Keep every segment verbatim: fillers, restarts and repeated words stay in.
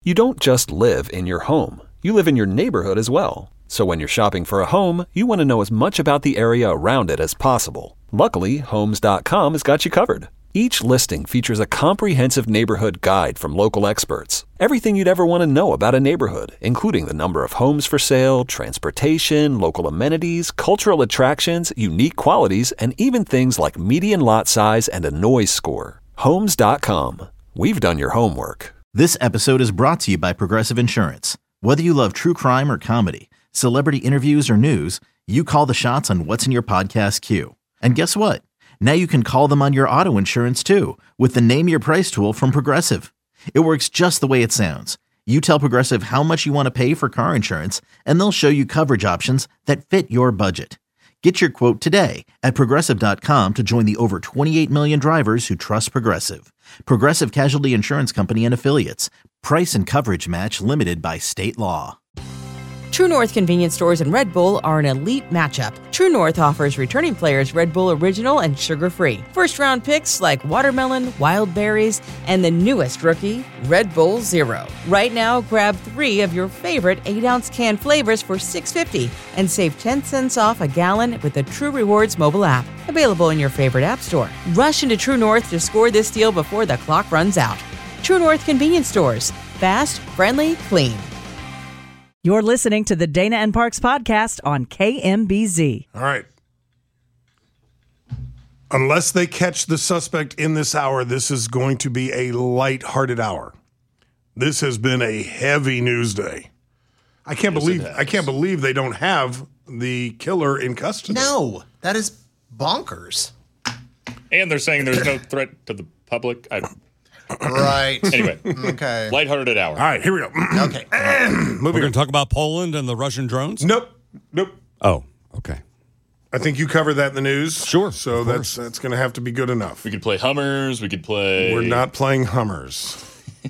You don't just live in your home. You live in your neighborhood as well. So when you're shopping for a home, you want to know as much about the area around it as possible. Luckily, Homes dot com has got you covered. Each listing features a comprehensive neighborhood guide from local experts. Everything you'd ever want to know about a neighborhood, including the number of homes for sale, transportation, local amenities, cultural attractions, unique qualities, and even things like median lot size and a noise score. Homes dot com. We've done your homework. This episode is brought to you by Progressive Insurance. Whether you love true crime or comedy, celebrity interviews or news, you call the shots on what's in your podcast queue. And guess what? Now you can call them on your auto insurance too with the Name Your Price tool from Progressive. It works just the way it sounds. You tell Progressive how much you want to pay for car insurance, and they'll show you coverage options that fit your budget. Get your quote today at Progressive dot com to join the over twenty-eight million drivers who trust Progressive. Progressive Casualty Insurance Company and Affiliates. Price and coverage match limited by state law. True North convenience stores and Red Bull are an elite matchup. True North offers returning players Red Bull Original and sugar-free. First-round picks like watermelon, wild berries, and the newest rookie, Red Bull Zero. Right now, grab three of your favorite eight-ounce can flavors for six dollars and fifty cents and save ten cents off a gallon with the True Rewards mobile app. Available in your favorite app store. Rush into True North to score this deal before the clock runs out. True North convenience stores. Fast, friendly, clean. You're listening to the Dana and Parks podcast on K M B Z. All right. Unless they catch the suspect in this hour, this is going to be a lighthearted hour. This has been a heavy news day. I can't yes, believe I can't believe they don't have the killer in custody. No, that is bonkers. And they're saying there's no threat to the public. I Right. Anyway. Okay. Lighthearted hour. All right, here we go. Okay. We're going to talk about Poland and the Russian drones? Nope. Nope. Oh, okay. I think you covered that in the news. Sure. So that's that's going to have to be good enough. We could play Hummers. We could play... We're not playing Hummers.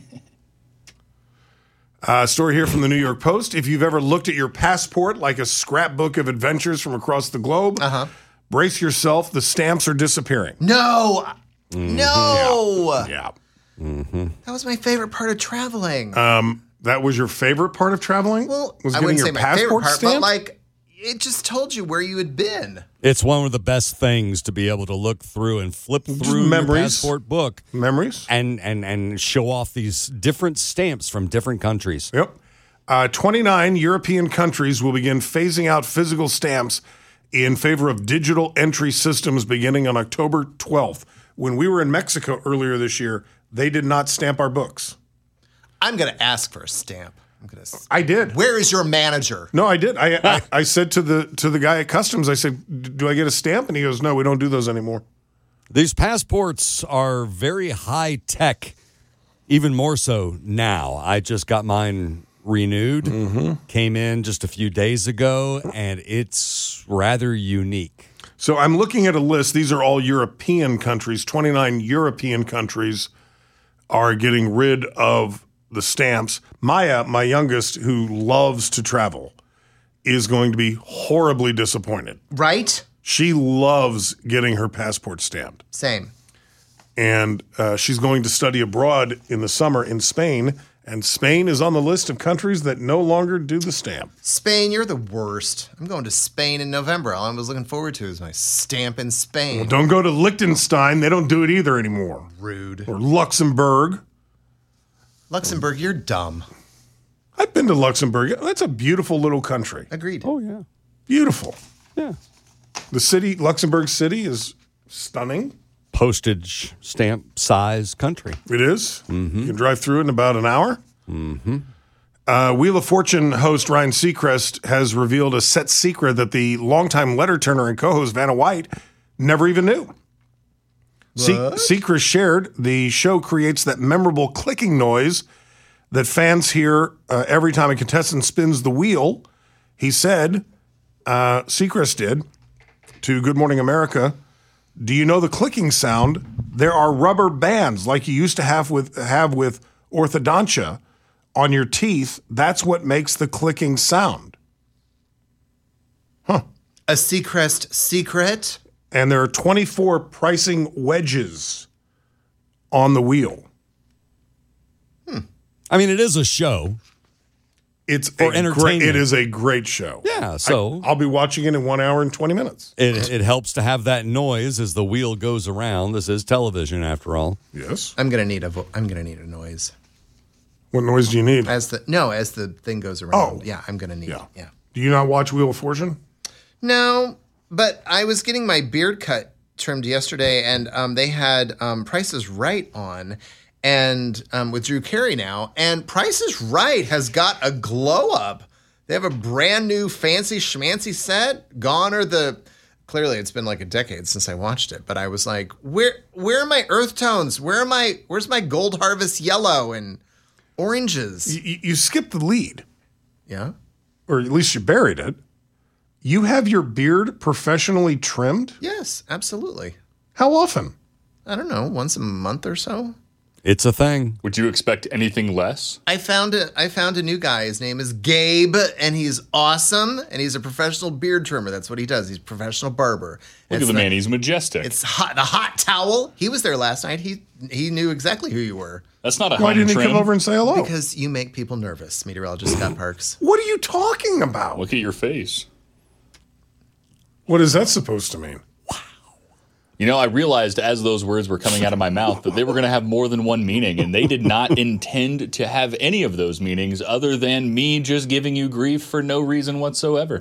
uh, story here from the New York Post. If you've ever looked at your passport like a scrapbook of adventures from across the globe, uh-huh. brace yourself. The stamps are disappearing. No. Mm-hmm. No. Yeah. yeah. Mm-hmm. That was my favorite part of traveling. Um, that was your favorite part of traveling? Well, was I getting wouldn't your say my passport favorite part, stamped? but like it just told you where you had been. It's one of the best things to be able to look through and flip through memories. your passport book. Memories. And, and, and show off these different stamps from different countries. Yep. Uh, twenty-nine European countries will begin phasing out physical stamps in favor of digital entry systems beginning on October twelfth. When we were in Mexico earlier this year, they did not stamp our books. I'm going to ask for a stamp. I'm gonna. I did. Where is your manager? No, I did. I, I I said to the to the guy at customs, I said, "Do I get a stamp?" And he goes, "No, we don't do those anymore." These passports are very high tech, even more so now. I just got mine renewed, mm-hmm. came in just a few days ago, and it's rather unique. So I'm looking at a list. These are all European countries. twenty-nine European countries are getting rid of the stamps. Maya, my youngest, who loves to travel, is going to be horribly disappointed. Right? She loves getting her passport stamped. Same. And uh, she's going to study abroad in the summer in Spain. And Spain is on the list of countries that no longer do the stamp. Spain, you're the worst. I'm going to Spain in November. All I was looking forward to is my stamp in Spain. Well, don't go to Liechtenstein. They don't do it either anymore. Rude. Or Luxembourg. Luxembourg, you're dumb. I've been to Luxembourg. That's a beautiful little country. Agreed. Oh, yeah. Beautiful. Yeah. The city, Luxembourg City, is stunning. Postage stamp size country. It is. Mm-hmm. You can drive through it in about an hour. Mm-hmm. Uh, Wheel of Fortune host Ryan Seacrest has revealed a set secret that the longtime letter turner and co-host Vanna White never even knew. Se- Seacrest shared the show creates that memorable clicking noise that fans hear uh, every time a contestant spins the wheel. He said, uh, Seacrest did, to Good Morning America, do you know the clicking sound? There are rubber bands like you used to have with have with orthodontia on your teeth. That's what makes the clicking sound. Huh. A Seacrest secret? And there are twenty-four pricing wedges on the wheel. Hmm. I mean, it is a show. It's For a great, entertainment. it is a great show. Yeah, so I, I'll be watching it in one hour and twenty minutes. it, it helps to have that noise as the wheel goes around. This is television, after all. Yes. I'm gonna need a. Vo- I'm gonna need a noise What noise do you need? as the no as the thing goes around. Oh. yeah, I'm gonna need. Yeah. Yeah. yeah. Do you not watch Wheel of Fortune? No, but I was getting my beard cut trimmed yesterday, and um, they had um, Price is Right on, and um, with Drew Carey now, and Price is Right has got a glow up. They have a brand new fancy schmancy set. Gone are the. Clearly, it's been like a decade since I watched it, but I was like, where where are my earth tones? Where am I? Where's my Gold Harvest yellow and oranges? You, you skipped the lead, Yeah. or at least you buried it. You have your beard professionally trimmed? Yes, absolutely. How often? I don't know, once a month or so. It's a thing. Would you expect anything less? I found a I found a new guy. His name is Gabe, and he's awesome. And he's a professional beard trimmer. That's what he does. He's a professional barber. Look It's at the the- man. He's majestic. It's hot. The hot towel. He was there last night. He he knew exactly who you were That's not a Why home didn't he trim. come over and say hello? because you make people nervous. Meteorologist Scott Parks. What are you talking about? Look at your face. What is that supposed to mean? You know, I realized as those words were coming out of my mouth that they were going to have more than one meaning, and they did not intend to have any of those meanings other than me just giving you grief for no reason whatsoever.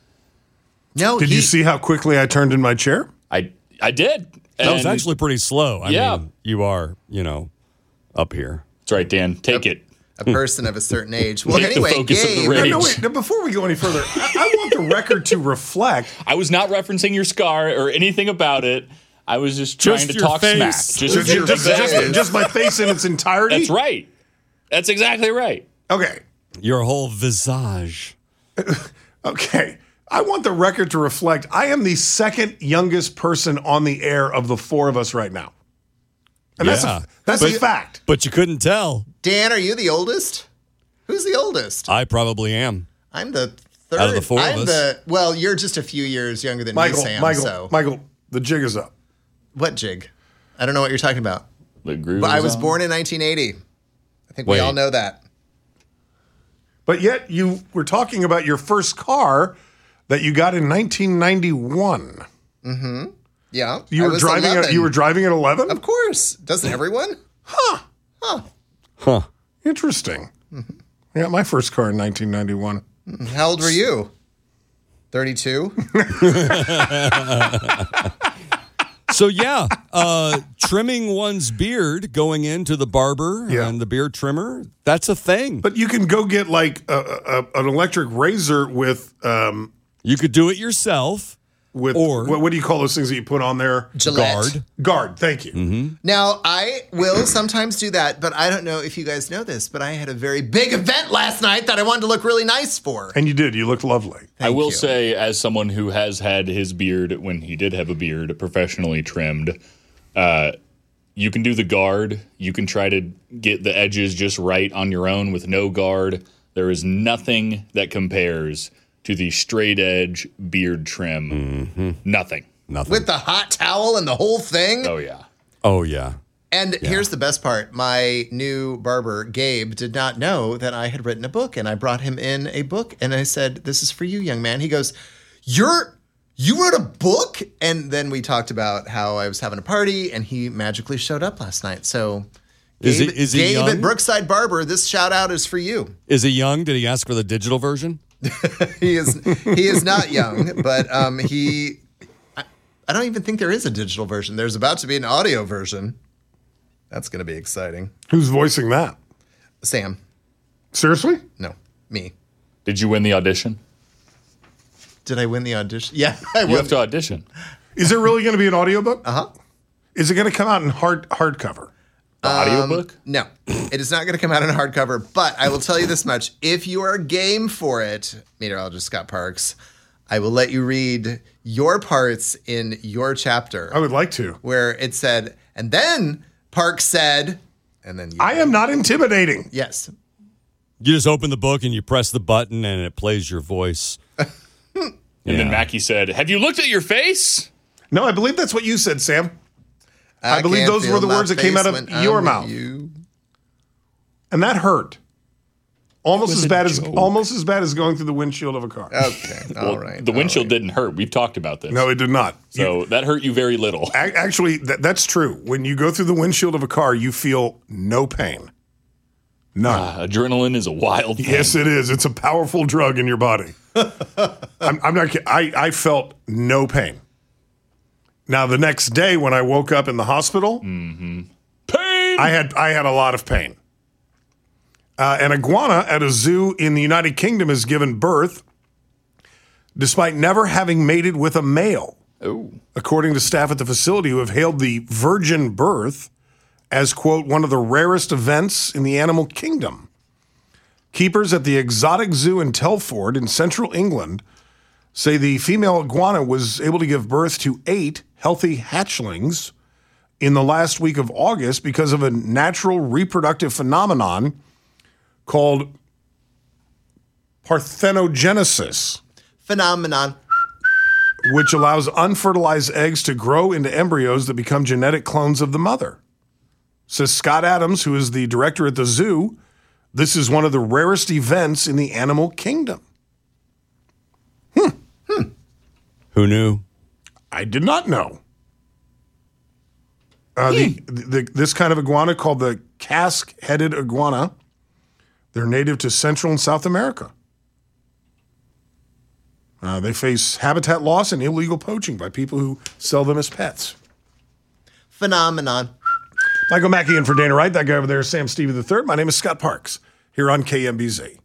No, Did he, you see how quickly I turned in my chair? I I did. That was And- actually pretty slow. I Yeah. mean, you are, you know, up here. That's right, Dan. Take it. a person of a certain age? Well, Take the anyway, focus of the Gabe. rage. No, no, wait. No, before we go any further, I, I want the record to reflect. I was not referencing your scar or anything about it. I was just trying Just to your talk face. smack. Just, Just, just, your just, face. just my face in its entirety? That's right. That's exactly right. Okay. Your whole visage. Okay. I want the record to reflect I am the second youngest person on the air of the four of us right now. And Yeah. that's a, that's But- a fact. But you couldn't tell. Dan, are you the oldest? Who's the oldest? I probably am. I'm the third. Out of the four of I'm us. the well. You're just a few years younger than Michael, me, Sam. Michael, so Michael, the jig is up. what jig? I don't know what you're talking about. The groove But I is was on. born in nineteen eighty. I think Wait. we all know that. But yet you were talking about your first car that you got in nineteen ninety-one. Yeah, You I were was driving at, eleven. you were driving at eleven? Of course. Doesn't everyone? Huh. Interesting. I got my first car in nineteen ninety-one. How old were you? thirty-two? So yeah, uh, trimming one's beard, going into the barber Yeah. and the beard trimmer, that's a thing. But you can go get like a, a, an electric razor with um You could do it yourself. with Or- what, what do you call those things that you put on there? Gillette. Guard. Guard. Thank you. Now, I will sometimes do that, but I don't know if you guys know this, but I had a very big event last night that I wanted to look really nice for. And you did. You looked lovely. I will you. say, as someone who has had his beard, when he did have a beard, professionally trimmed, uh, you can do the guard. You can try to get the edges just right on your own with no guard. There is nothing that compares to the straight edge beard trim. Nothing. Nothing. With the hot towel and the whole thing. Oh, yeah. oh yeah. And here's the best part. My new barber, Gabe, did not know that I had written a book, and I brought him in a book, and I said, "This is for you, young man." He goes, You're you wrote a book? And then we talked about how I was having a party, and he magically showed up last night. So Is he- Gabe, is he Gabe young? at Brookside Barber, this shout out is for you. Is he young? Did he ask for the digital version? He is he is not young, but um, he I, I don't even think there is a digital version. There's about to be an audio version. That's going to be exciting. Who's voicing that? Sam, Seriously? no, me. Did you win the audition? Did I win the audition? Yeah, I You won. have to audition. Is there really going to be an audiobook? Uh huh. Is it going to come out in hard hardcover? The audiobook? No, it is not going to come out in hardcover, but I will tell you this much. If you are game for it, meteorologist Scott Parks, I will let you read your parts in your chapter I would like to. where it said, and then Parks said, and then you. I am not intimidating. Yes. You just open the book and you press the button and it plays your voice. And then Mackie said, "Have you looked at your face?" No, I believe that's what you said, Sam. I believe can't those feel were the my words that came face out of when I'm your with mouth. you. And that hurt. Almost was as a bad as joke. almost as bad as going through the windshield of a car. Okay, all Well, right. the all windshield right. didn't hurt. We've talked about this. No, it did not. So You- that hurt you very little. a- actually, that, that's true. When you go through the windshield of a car, you feel no pain. None. Uh, adrenaline is a wild thing. Yes, it is. It's a powerful drug in your body. I'm, I'm not kidding. I, I felt no pain. Now, the next day when I woke up in the hospital, Pain! I had I had a lot of pain. Uh, an iguana at a zoo in the United Kingdom has given birth despite never having mated with a male, Oh. according to staff at the facility who have hailed the virgin birth as, quote, one of the rarest events in the animal kingdom. Keepers at the exotic zoo in Telford in central England say the female iguana was able to give birth to eight healthy hatchlings in the last week of August because of a natural reproductive phenomenon called parthenogenesis, Phenomenon. which allows unfertilized eggs to grow into embryos that become genetic clones of the mother. Says Scott Adams, who is the director at the zoo, this is one of the rarest events in the animal kingdom. Who knew? I did not know. Uh, the, the, this kind of iguana called the cask-headed iguana, they're native to Central and South America. Uh, they face habitat loss and illegal poaching by people who sell them as pets. Phenomenon. Michael Mackey in for Dana Wright. That guy over there is Sam Stevie the third. My name is Scott Parks here on K M B Z.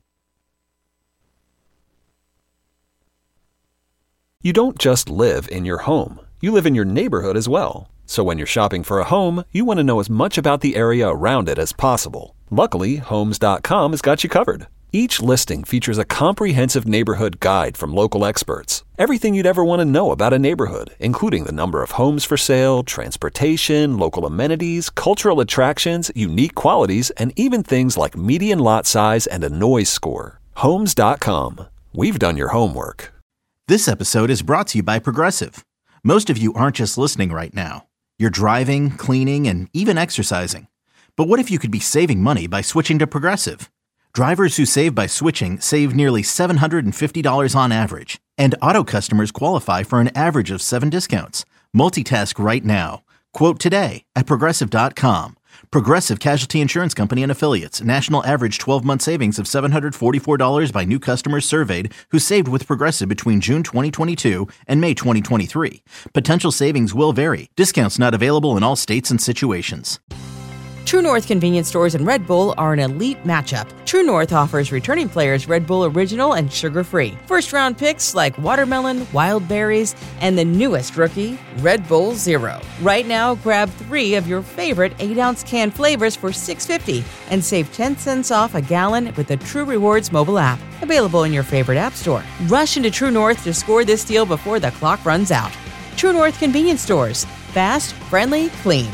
You don't just live in your home. You live in your neighborhood as well. So when you're shopping for a home, you want to know as much about the area around it as possible. Luckily, Homes dot com has got you covered. Each listing features a comprehensive neighborhood guide from local experts. Everything you'd ever want to know about a neighborhood, including the number of homes for sale, transportation, local amenities, cultural attractions, unique qualities, and even things like median lot size and a noise score. Homes dot com. We've done your homework. This episode is brought to you by Progressive. Most of you aren't just listening right now. You're driving, cleaning, and even exercising. But what if you could be saving money by switching to Progressive? Drivers who save by switching save nearly seven hundred fifty dollars on average. And auto customers qualify for an average of seven discounts. Multitask right now. Quote today at Progressive dot com. Progressive Casualty Insurance Company and Affiliates. National average twelve-month savings of seven hundred forty-four dollars by new customers surveyed who saved with Progressive between June twenty twenty-two and May twenty twenty-three. Potential savings will vary. Discounts not available in all states and situations. True North convenience stores and Red Bull are an elite matchup. True North offers returning players Red Bull Original and sugar-free. First-round picks like watermelon, wild berries, and the newest rookie, Red Bull Zero. Right now, grab three of your favorite eight-ounce can flavors for six dollars and fifty cents and save ten cents off a gallon with the True Rewards mobile app. Available in your favorite app store. Rush into True North to score this deal before the clock runs out. True North convenience stores. Fast, friendly, clean.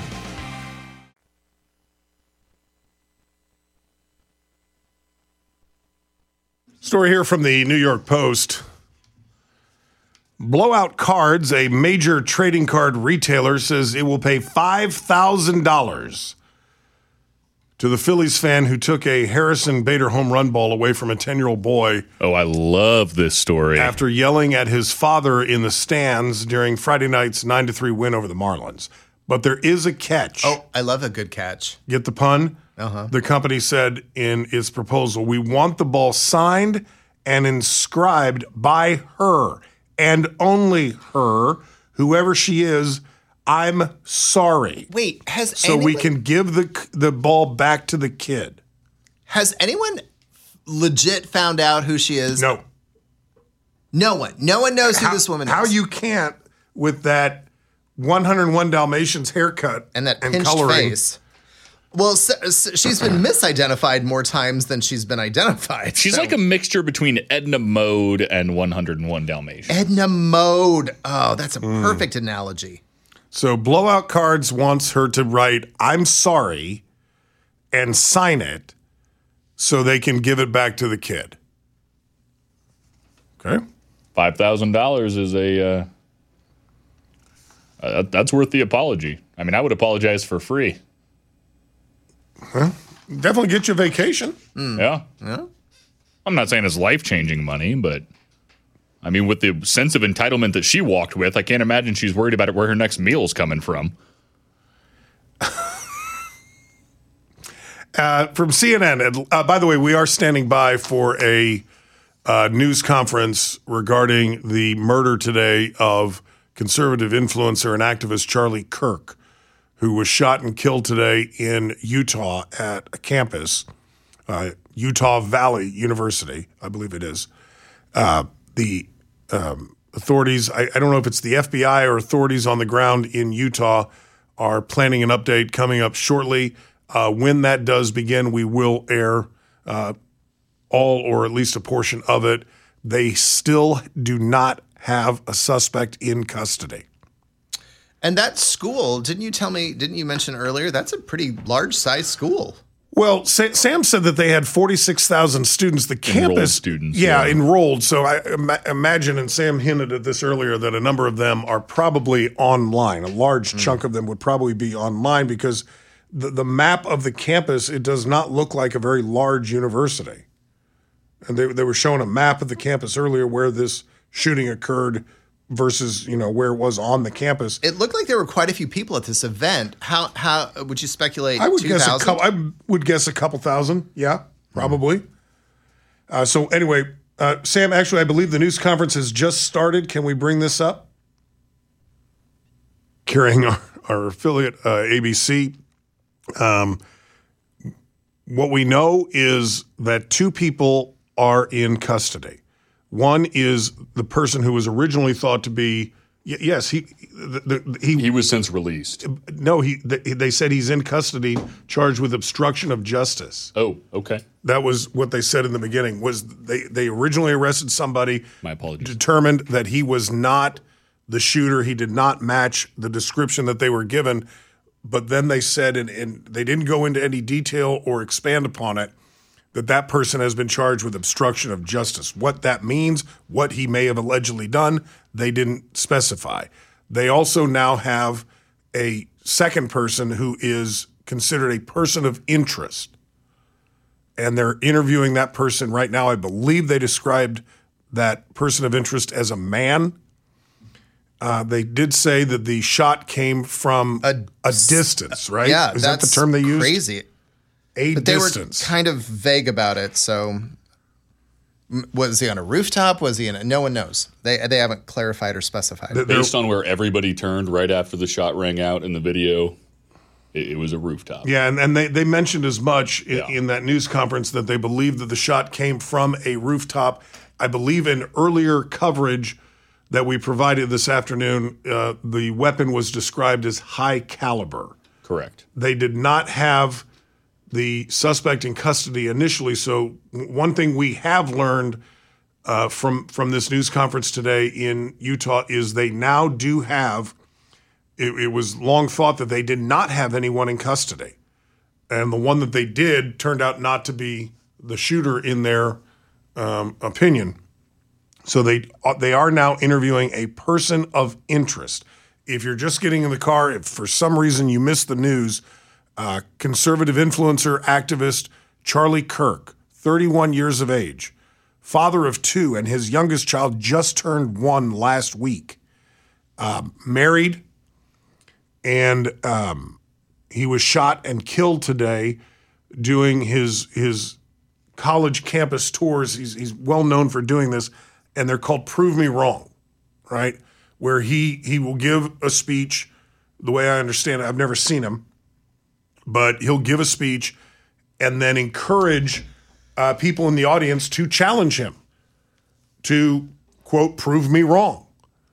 Story here from the New York Post. Blowout Cards, a major trading card retailer, says it will pay five thousand dollars to the Phillies fan who took a Harrison Bader home run ball away from a ten-year-old boy Oh, I love this story. after yelling at his father in the stands during Friday night's nine to three win over the Marlins. But there is a catch. Oh, I love a good catch. Get the pun? Uh-huh. The company said in its proposal, we want the ball signed and inscribed by her and only her, whoever she is. I'm sorry. Wait, has So anyone, we can give the the ball back to the kid. has anyone legit found out who she is? No. No one. No one knows who How, this woman how is. you can't with that one oh one Dalmatians haircut and that and pinched coloring. face. Well, so, so she's been misidentified more times than she's been identified. She's so. like a mixture between Edna Mode and one oh one Dalmatians. Edna Mode. Oh, that's a Hmm. perfect analogy. So Blowout Cards wants her to write, I'm sorry, and sign it so they can give it back to the kid. Okay? five thousand dollars is a, uh, uh, that's worth the apology. I mean, I would apologize for free. Definitely get you a vacation. Mm. Yeah. yeah. I'm not saying it's life-changing money, but I mean, with the sense of entitlement that she walked with, I can't imagine she's worried about it where her next meal's coming from. uh, from C N N, uh, by the way, we are standing by for a uh, news conference regarding the murder today of conservative influencer and activist Charlie Kirk, who was shot and killed today in Utah at a campus, uh, Utah Valley University, I believe it is. Uh, the um, authorities, I, I don't know if it's the F B I or authorities on the ground in Utah, are planning an update coming up shortly. Uh, when that does begin, we will air uh, all or at least a portion of it. They still do not have a suspect in custody. And that school, didn't you tell me, didn't you mention earlier, that's a pretty large size school. Well, Sa- Sam said that they had forty-six thousand students. The campus enrolled students, yeah, yeah, enrolled. So I ima- imagine, and Sam hinted at this earlier, that a number of them are probably online. A large mm. chunk of them would probably be online because the, the map of the campus, it does not look like a very large university. And they they were showing a map of the campus earlier where this shooting occurred versus, you know, where it was on the campus. It looked like there were quite a few people at this event. How how would you speculate? I would two guess a thousand? couple. I would guess a couple thousand. Yeah, probably. Mm. Uh, so anyway, uh, Sam, actually, I believe the news conference has just started. Can we bring this up? Carrying our, our affiliate uh, A B C. Um, what we know is that two people are in custody. One is the person who was originally thought to be, yes, he the, the, he he was since released. No, he they said he's in custody, charged with obstruction of justice. Oh, okay. That was what they said in the beginning. Was they they originally arrested somebody? My apologies. Determined that he was not the shooter. He did not match the description that they were given. But then they said, and, and they didn't go into any detail or expand upon it, that that person has been charged with obstruction of justice. What that means, what he may have allegedly done, they didn't specify. They also now have a second person who is considered a person of interest. And they're interviewing that person right now. I believe they described that person of interest as a man. Uh, they did say that the shot came from a, a distance, right? Yeah, is that's that the term they used? Crazy. A but distance. They were kind of vague about it. So, was he on a rooftop? Was he in a? No one knows. They they haven't clarified or specified. The, Based on where everybody turned right after the shot rang out in the video, it, it was a rooftop. Yeah, and, and they, they mentioned as much in, yeah. in that news conference that they believe that the shot came from a rooftop. I believe in earlier coverage that we provided this afternoon, uh, the weapon was described as high caliber. Correct. They did not have the suspect in custody initially. So one thing we have learned uh, from from this news conference today in Utah is they now do have, it, it was long thought that they did not have anyone in custody. And the one that they did turned out not to be the shooter in their um, opinion. So they they are now interviewing a person of interest. If you're just getting in the car, if for some reason you missed the news, Uh, conservative influencer, activist Charlie Kirk, thirty-one years of age, father of two, and his youngest child just turned one last week. Uh, married, and um, he was shot and killed today doing his his college campus tours. He's, he's well known for doing this, and they're called Prove Me Wrong, right? Where he he will give a speech. The way I understand it, I've never seen him, but he'll give a speech and then encourage uh, people in the audience to challenge him to, quote, prove me wrong.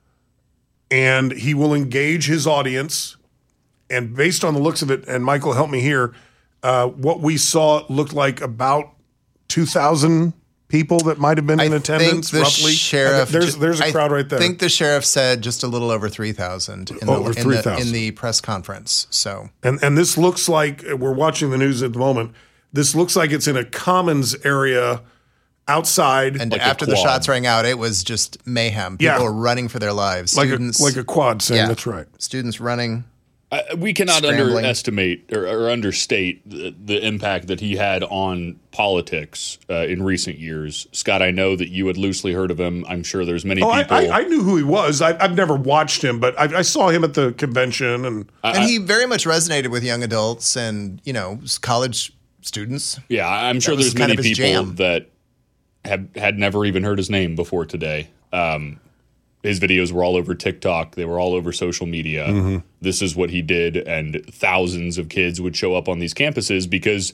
And he will engage his audience. And based on the looks of it, and Michael, help me here, uh, what we saw looked like about two thousand people that might have been in I attendance, think the roughly. Sheriff, There's, there's a crowd right there. I think the sheriff said just a little over three thousand in, over the, in, three the, thousand. in the press conference. So, And and this looks like, we're watching the news at the moment, this looks like it's in a commons area outside. And like after a the quad. shots rang out, it was just mayhem. People Yeah. were running for their lives. like Students, a, like a quad, saying yeah. that's right. Students running. Uh, we cannot Scrambling. underestimate or, or understate the, the impact that he had on politics uh, in recent years. Scott, I know that you had loosely heard of him. I'm sure there's many Oh, I, people. I, I knew who he was. I, I've never watched him, but I, I saw him at the convention, and and he very much resonated with young adults and, you know, college students. yeah, I'm sure was there's kind many of his people jam. that have had never even heard his name before today. Um, his videos were all over TikTok. They were all over social media. Mm-hmm. This is what he did, and thousands of kids would show up on these campuses because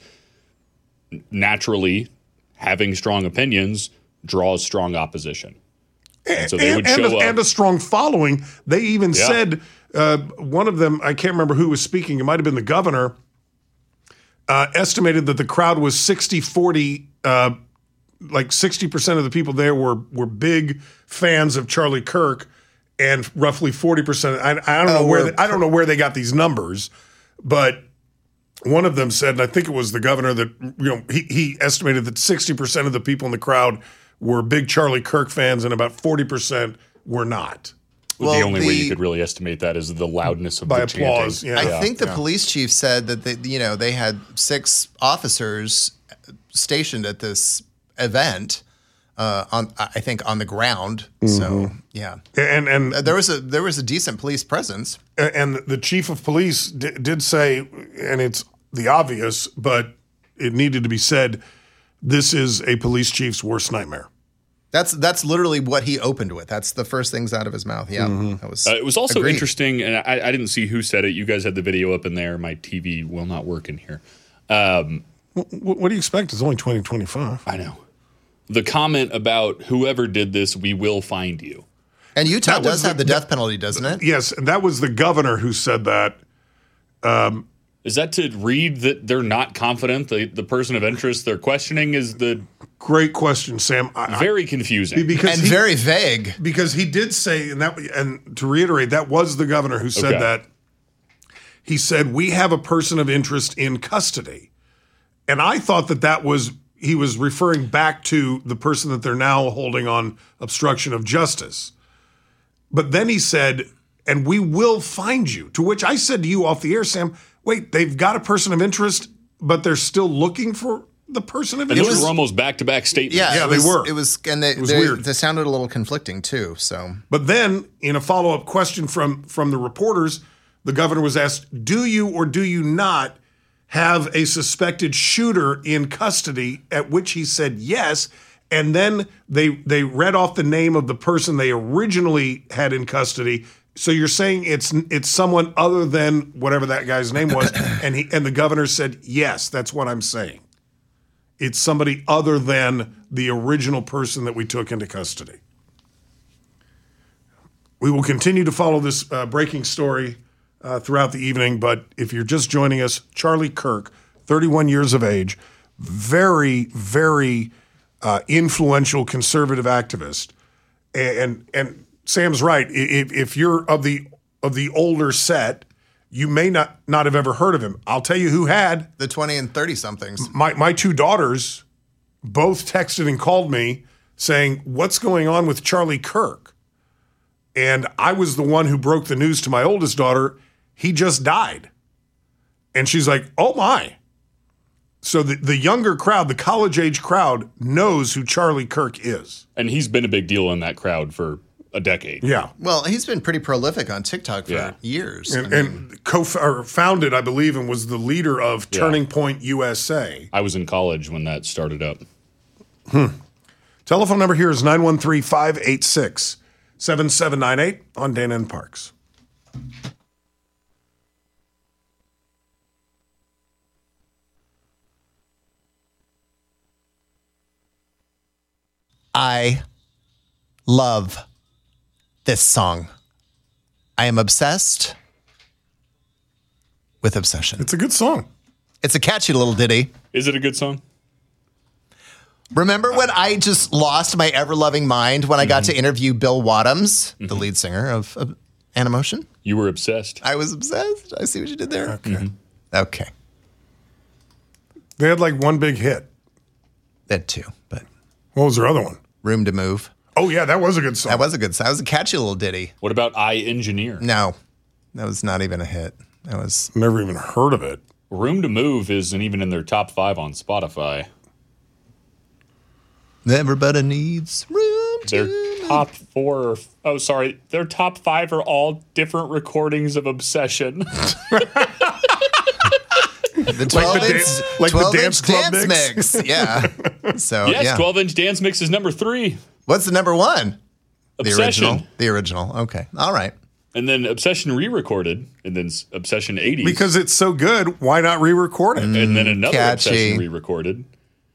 naturally, having strong opinions draws strong opposition. And so they and, would and, show a, up. and a strong following. They even Yeah. said, uh, one of them, I can't remember who was speaking, it might have been the governor, uh, estimated that the crowd was sixty forty, uh, like sixty percent of the people there were were big fans of Charlie Kirk, and roughly forty percent. I, I don't know Oh, where we're- they, I don't know where they got these numbers, but one of them said, and I think it was the governor, that you know he he estimated that sixty percent of the people in the crowd were big Charlie Kirk fans, and about forty percent were not. the Well, only way the- you could really estimate that is the loudness of By the applause, chanting. yeah. I think the police chief said that they, you know, they had six officers stationed at this event. Uh, on I think on the ground. So yeah, And and Uh, there was a there was a decent police presence. and the chief of police d- did say, and it's the obvious, but it needed to be said, this is a police chief's worst nightmare. That's that's literally what he opened with. That's the first things out of his mouth. Yeah, that was. Uh, it was also agreed. interesting, and I, I didn't see who said it. You guys had the video up in there. My T V will not work in here. Um, What, what do you expect? It's only twenty twenty-five. I know. The comment about whoever did this, we will find you. And Utah That was does the- have the death penalty, doesn't it? Yes, and that was the governor who said that. Is that to read that they're not confident? The, the person of interest they're questioning is the Great question, Sam. I, very confusing. I, because And he, very vague. because he did say, and that, and to reiterate, that was the governor who said Okay. that. He said, we have a person of interest in custody. And I thought that that was, he was referring back to the person that they're now holding on obstruction of justice. But then he said, and we will find you, to which I said to you off the air, Sam, wait, they've got a person of interest, but they're still looking for the person of and interest? those were almost back-to-back statements. Yeah, Yeah, it they was, were. It was, and they, was they, weird. they sounded a little conflicting too. So But then, in a follow-up question from from the reporters, the governor was asked, do you or do you not have a suspected shooter in custody, at which he said yes. And then they they read off the name of the person they originally had in custody. So you're saying it's it's someone other than whatever that guy's name was, and he and the governor said, yes, that's what I'm saying. It's somebody other than the original person that we took into custody. We will continue to follow this uh, breaking story uh, throughout the evening, but if you're just joining us, Charlie Kirk, thirty-one years of age, very, very uh, influential conservative activist, and and Sam's right. If, if you're of the of the older set, you may not not have ever heard of him. I'll tell you who had. the twenty and thirty somethings. My my two daughters both texted and called me saying, "What's going on with Charlie Kirk?" And I was the one who broke the news to my oldest daughter. He just died. And she's like, "Oh my." So the, the younger crowd, the college age crowd, knows who Charlie Kirk is. And he's been a big deal in that crowd for a decade. Yeah. Well, he's been pretty prolific on TikTok for Yeah. years. And, I mean, and co or founded, I believe, and was the leader of Yeah. Turning Point U S A. I was in college when that started up. Telephone number here is nine one three, five eight six, seven seven nine eight on Dana and Parks. I love this song. I am obsessed with obsession. It's a good song. It's a catchy little ditty. Is it a good song? Remember when I just lost my ever loving mind when I got to interview Bill Wadhams, the lead singer of, of Animotion? You were obsessed. I was obsessed. I see what you did there. Okay. Okay. They had like one big hit. That too, but What was their other one? Room to Move. Oh, yeah, that was a good song. That was a good song. That was a catchy little ditty. What about I Engineer? No, that was not even a hit. That was Never even heard of it. Room to Move isn't even in their top five on Spotify. Everybody needs room to Their move. top four, oh, sorry, their top five are all different recordings of Obsession. The twelve the inch, dan- like the twelve dance inch club dance mix? mix. Yeah. So yes, yeah. twelve inch Dance Mix is number three. What's the number one? The Obsession. original. The original. Okay. All right. And then Obsession re-recorded, and then s- Obsession eighties. Because it's so good, why not re-record it? and then another catchy. Obsession re-recorded.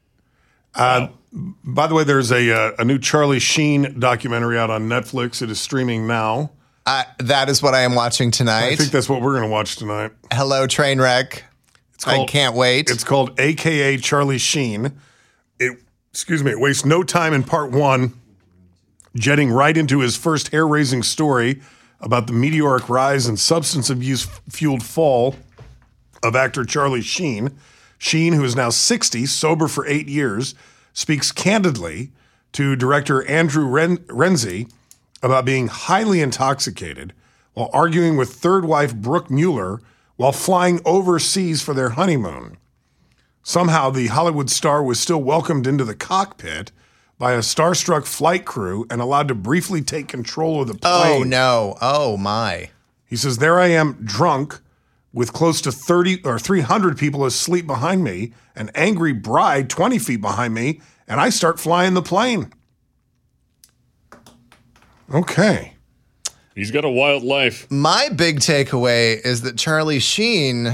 By the way, there's a uh, a new Charlie Sheen documentary out on Netflix. It is streaming now. Uh, that is what I am watching I tonight. think that's what we're going to watch tonight. Hello, Trainwreck. I called- can't wait. It's called A K A Charlie Sheen. It, excuse me, it wastes no time in part one, jetting right into his first hair-raising story about the meteoric rise and substance abuse-fueled fall of actor Charlie Sheen. Sheen, who is now sixty, sober for eight years, speaks candidly to director Andrew Ren- Renzi about being highly intoxicated while arguing with third wife Brooke Mueller while flying overseas for their honeymoon. Somehow, the Hollywood star was still welcomed into the cockpit by a starstruck flight crew and allowed to briefly take control of the plane. oh, no. Oh, my. He says, there I am, drunk, with close to thirty or three hundred people asleep behind me, an angry bride twenty feet behind me, and I start flying the plane. Okay. He's got a wild life. My big takeaway is that Charlie Sheen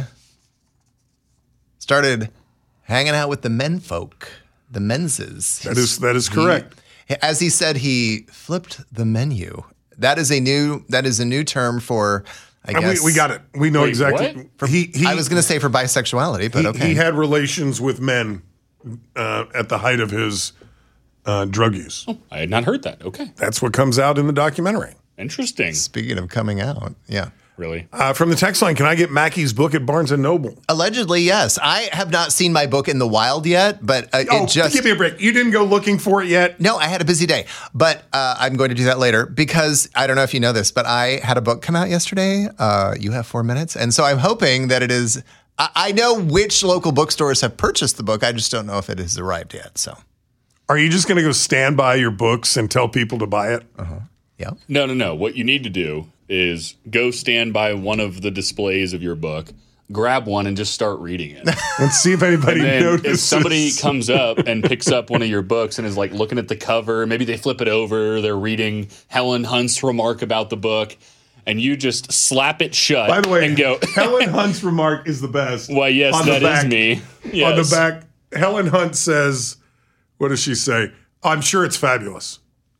started hanging out with the menfolk, the menses. That is that is correct. He, as he said, he flipped the menu. That is a new that is a new term for, I And guess. we, we got it. We know Wait, exactly. what? He, he, I was going to say for bisexuality, but he, okay. he had relations with men uh, at the height of his uh, drug use. I had not heard that. Okay. That's what comes out in the documentary. Interesting. Speaking of coming out, yeah. Really? Uh, from the text line, can I get Mackey's book at Barnes and Noble? Allegedly, yes. I have not seen my book in the wild yet, but uh, Oh, it just give me a break. You didn't go looking for it yet? No, I had a busy day, but uh, I'm going to do that later because I don't know if you know this, but I had a book come out yesterday. Uh, you have four minutes. And so I'm hoping that it is, I, I know which local bookstores have purchased the book. I just don't know if it has arrived yet. So, Are you just going to go stand by your books and tell people to buy it? yeah. No, no, no. What you need to do is go stand by one of the displays of your book, grab one, and just start reading it. And see if anybody And then notices. if somebody comes up and picks up one of your books and is like looking at the cover, maybe they flip it over, they're reading Helen Hunt's remark about the book, and you just slap it shut By the way, and go, Helen Hunt's remark is the best. why, yes, On the that is back- me. Yes. On the back, Helen Hunt says, what does she say? I'm sure it's fabulous.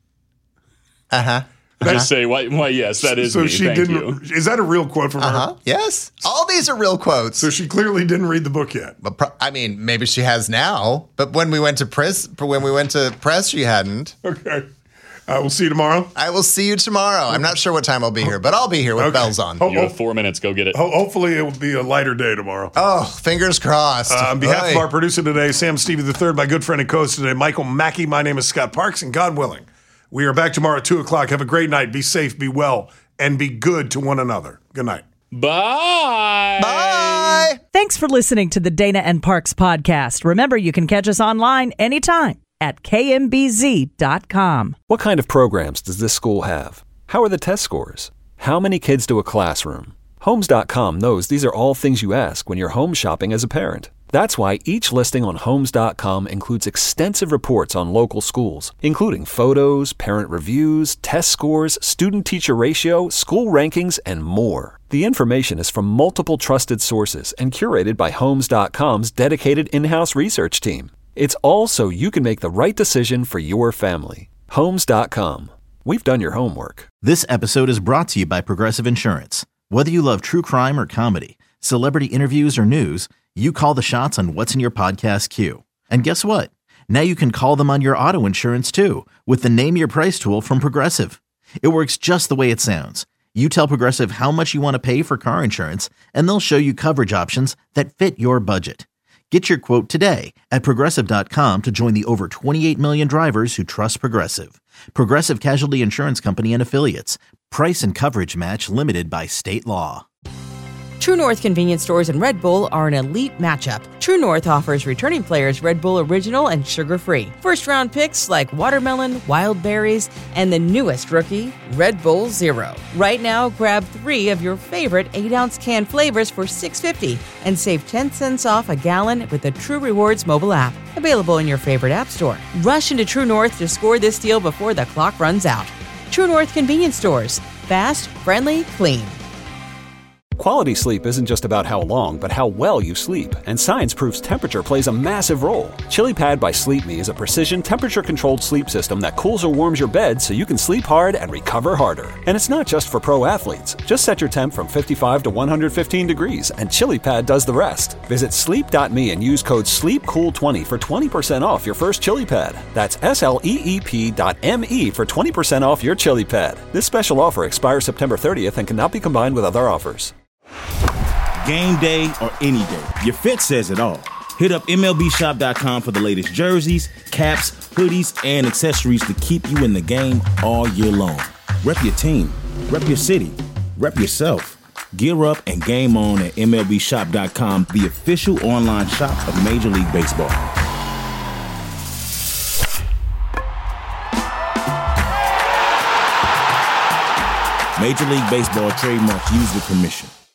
Uh huh. Just say, why, why, yes, that is so me. she Thank didn't. you. Is that a real quote from Uh her? huh. Yes. All these are real quotes. So she clearly didn't read the book yet. But pro- I mean, maybe she has now. But when we went to press, when we went to press, she hadn't. Okay. Uh, we'll see you tomorrow. I will see you tomorrow. I'm not sure what time I'll be here, but I'll be here with Okay. bells on. Oh, You have four minutes. Go get it. Ho- hopefully, it will be a lighter day tomorrow. Oh, fingers crossed. Uh, on behalf Oy. of our producer today, Sam Stevie the third, my good friend and co-host today, Michael Mackey, my name is Scott Parks, and God willing, we are back tomorrow at two o'clock. Have a great night. Be safe, be well, and be good to one another. Good night. Bye. Bye. Thanks for listening to the Dana and Parks podcast. Remember, you can catch us online anytime at K M B Z dot com. What kind of programs does this school have? How are the test scores? How many kids do a classroom? Homes dot com knows these are all things you ask when you're home shopping as a parent. That's why each listing on Homes dot com includes extensive reports on local schools, including photos, parent reviews, test scores, student-teacher ratio, school rankings, and more. The information is from multiple trusted sources and curated by Homes dot com's dedicated in-house research team. It's all so you can make the right decision for your family. Homes dot com. We've done your homework. This episode is brought to you by Progressive Insurance. Whether you love true crime or comedy, celebrity interviews or news, you call the shots on what's in your podcast queue. And guess what? Now you can call them on your auto insurance too with the Name Your Price tool from Progressive. It works just the way it sounds. You tell Progressive how much you want to pay for car insurance, and they'll show you coverage options that fit your budget. Get your quote today at Progressive dot com to join the over twenty-eight million drivers who trust Progressive. Progressive Casualty Insurance Company and Affiliates. Price and coverage match limited by state law. True North convenience stores and Red Bull are an elite matchup. True North offers returning players Red Bull Original and sugar-free. First-round picks like watermelon, wild berries, and the newest rookie, Red Bull Zero. Right now, grab three of your favorite eight-ounce can flavors for six dollars and fifty cents and save ten cents off a gallon with the True Rewards mobile app. Available in your favorite app store. Rush into True North to score this deal before the clock runs out. True North convenience stores. Fast, friendly, clean. Quality sleep isn't just about how long, but how well you sleep. And science proves temperature plays a massive role. ChiliPad by Sleep Me is a precision temperature-controlled sleep system that cools or warms your bed so you can sleep hard and recover harder. And it's not just for pro athletes. Just set your temp from fifty-five to one hundred fifteen degrees, and ChiliPad does the rest. Visit sleep dot me and use code sleep cool twenty for twenty percent off your first ChiliPad. That's S L E E P dot M E for twenty percent off your ChiliPad. This special offer expires September thirtieth and cannot be combined with other offers. Game day or any day, your fit says it all. Hit up M L B shop dot com for the latest jerseys, caps, hoodies, and accessories to keep you in the game all year long. Rep your team, rep your city, rep yourself. Gear up and game on at M L B shop dot com, the official online shop of Major League Baseball. Major League Baseball trademark used with permission.